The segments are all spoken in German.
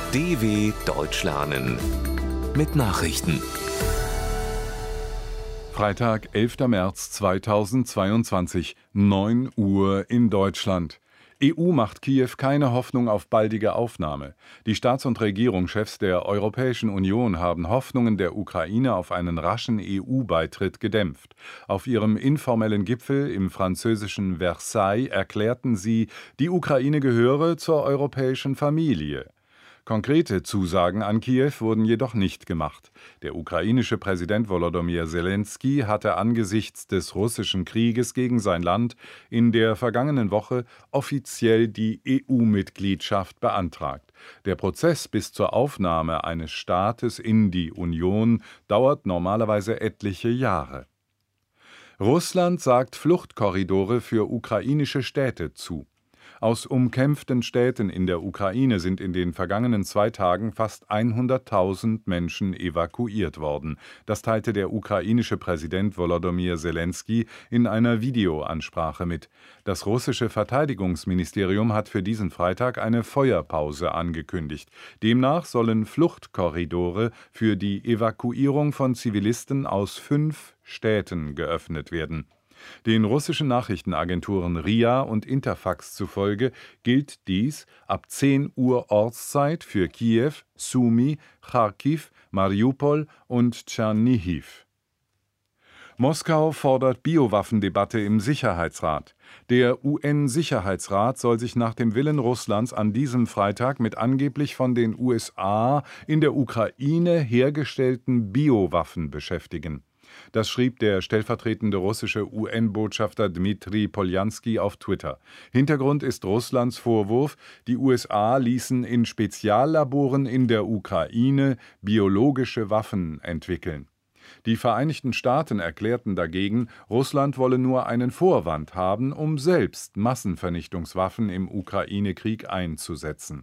DW Deutsch lernen mit Nachrichten. Freitag, 11. März 2022, 9 Uhr in Deutschland. EU macht Kiew keine Hoffnung auf baldige Aufnahme. Die Staats- und Regierungschefs der Europäischen Union haben Hoffnungen der Ukraine auf einen raschen EU-Beitritt gedämpft. Auf ihrem informellen Gipfel im französischen Versailles erklärten sie, die Ukraine gehöre zur europäischen Familie. Konkrete Zusagen an Kiew wurden jedoch nicht gemacht. Der ukrainische Präsident Volodymyr Zelensky hatte angesichts des russischen Krieges gegen sein Land in der vergangenen Woche offiziell die EU-Mitgliedschaft beantragt. Der Prozess bis zur Aufnahme eines Staates in die Union dauert normalerweise etliche Jahre. Russland sagt Fluchtkorridore für ukrainische Städte zu. Aus umkämpften Städten in der Ukraine sind in den vergangenen 2 Tagen fast 100.000 Menschen evakuiert worden. Das teilte der ukrainische Präsident Volodymyr Zelensky in einer Videoansprache mit. Das russische Verteidigungsministerium hat für diesen Freitag eine Feuerpause angekündigt. Demnach sollen Fluchtkorridore für die Evakuierung von Zivilisten aus 5 Städten geöffnet werden. Den russischen Nachrichtenagenturen RIA und Interfax zufolge gilt dies ab 10 Uhr Ortszeit für Kiew, Sumy, Charkiw, Mariupol und Tschernihiw. Moskau fordert Biowaffendebatte im Sicherheitsrat. Der UN-Sicherheitsrat soll sich nach dem Willen Russlands an diesem Freitag mit angeblich von den USA in der Ukraine hergestellten Biowaffen beschäftigen. Das schrieb der stellvertretende russische UN-Botschafter Dmitri Poljanski auf Twitter. Hintergrund ist Russlands Vorwurf, die USA ließen in Speziallaboren in der Ukraine biologische Waffen entwickeln. Die Vereinigten Staaten erklärten dagegen, Russland wolle nur einen Vorwand haben, um selbst Massenvernichtungswaffen im Ukraine-Krieg einzusetzen.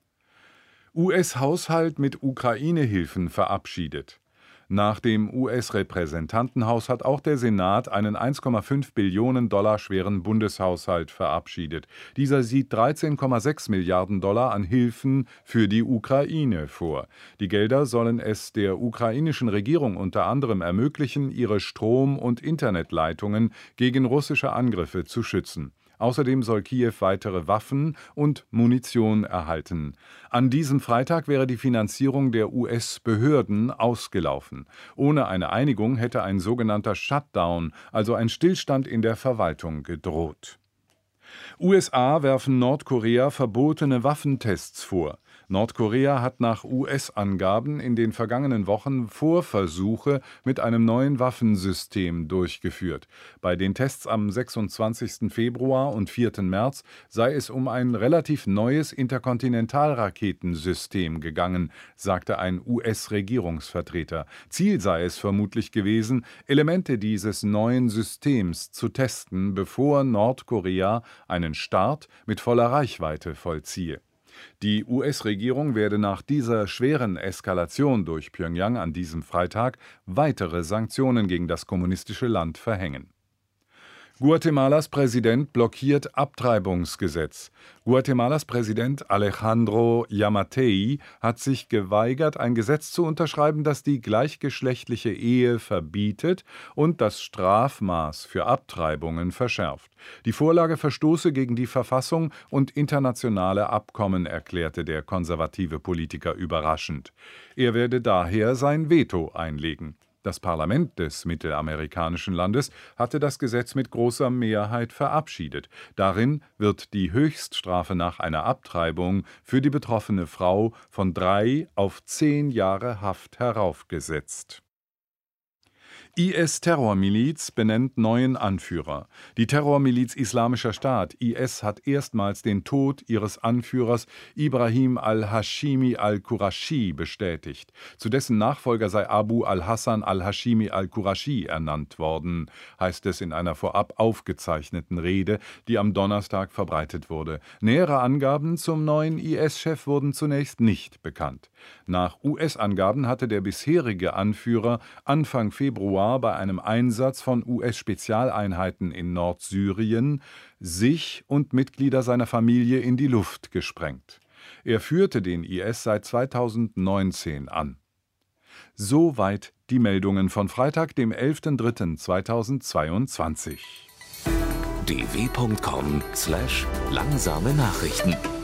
US-Haushalt mit Ukraine-Hilfen verabschiedet. Nach dem US-Repräsentantenhaus hat auch der Senat einen 1,5 Billionen Dollar schweren Bundeshaushalt verabschiedet. Dieser sieht 13,6 Milliarden Dollar an Hilfen für die Ukraine vor. Die Gelder sollen es der ukrainischen Regierung unter anderem ermöglichen, ihre Strom- und Internetleitungen gegen russische Angriffe zu schützen. Außerdem soll Kiew weitere Waffen und Munition erhalten. An diesem Freitag wäre die Finanzierung der US-Behörden ausgelaufen. Ohne eine Einigung hätte ein sogenannter Shutdown, also ein Stillstand in der Verwaltung, gedroht. USA werfen Nordkorea verbotene Waffentests vor. Nordkorea hat nach US-Angaben in den vergangenen Wochen Vorversuche mit einem neuen Waffensystem durchgeführt. Bei den Tests am 26. Februar und 4. März sei es um ein relativ neues Interkontinentalraketensystem gegangen, sagte ein US-Regierungsvertreter. Ziel sei es vermutlich gewesen, Elemente dieses neuen Systems zu testen, bevor Nordkorea einen Start mit voller Reichweite vollziehe. Die US-Regierung werde nach dieser schweren Eskalation durch Pjöngjang an diesem Freitag weitere Sanktionen gegen das kommunistische Land verhängen. Guatemalas Präsident blockiert Abtreibungsgesetz. Guatemalas Präsident Alejandro Yamatei hat sich geweigert, ein Gesetz zu unterschreiben, das die gleichgeschlechtliche Ehe verbietet und das Strafmaß für Abtreibungen verschärft. Die Vorlage verstoße gegen die Verfassung und internationale Abkommen, erklärte der konservative Politiker überraschend. Er werde daher sein Veto einlegen. Das Parlament des mittelamerikanischen Landes hatte das Gesetz mit großer Mehrheit verabschiedet. Darin wird die Höchststrafe nach einer Abtreibung für die betroffene Frau von 3 auf 10 Jahre Haft heraufgesetzt. IS-Terrormiliz benennt neuen Anführer. Die Terrormiliz Islamischer Staat, IS, hat erstmals den Tod ihres Anführers Ibrahim al-Hashimi al-Qurashi bestätigt. Zu dessen Nachfolger sei Abu al-Hassan al-Hashimi al-Qurashi ernannt worden, heißt es in einer vorab aufgezeichneten Rede, die am Donnerstag verbreitet wurde. Nähere Angaben zum neuen IS-Chef wurden zunächst nicht bekannt. Nach US-Angaben hatte der bisherige Anführer Anfang Februar bei einem Einsatz von US-Spezialeinheiten in Nordsyrien sich und Mitglieder seiner Familie in die Luft gesprengt. Er führte den IS seit 2019 an. Soweit die Meldungen von Freitag, dem 11.03.2022. dw.com/langsame Nachrichten